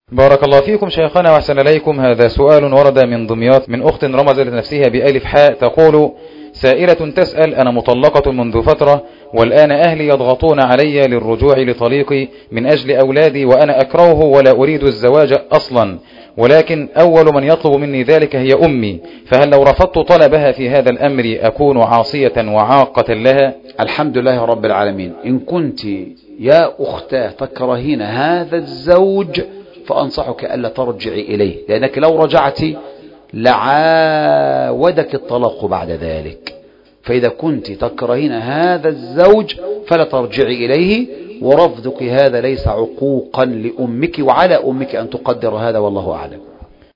بارك الله فيكم شيخنا وأحسن إليكم. هذا سؤال ورد من دمياط من أخت رمزت نفسها بألف حاء، تقول: سائلة تسأل: أنا مطلقة منذ فترة، والآن أهلي يضغطون علي للرجوع لطليقي من أجل أولادي، وأنا أكرهه ولا أريد الزواج أصلا، ولكن أول من يطلب مني ذلك هي أمي، فهل لو رفضت طلبها في هذا الأمر أكون عاصية وعاقة لها؟ الحمد لله رب العالمين. إن كنت يا أختاه تكرهين هذا الزوج فأنصحك ألا ترجعي إليه، لأنك لو رجعت لعاودك الطلاق بعد ذلك. فإذا كنت تكرهين هذا الزوج فلا ترجعي إليه، ورفضك هذا ليس عقوقا لأمك، وعلى أمك أن تقدر هذا، والله أعلم.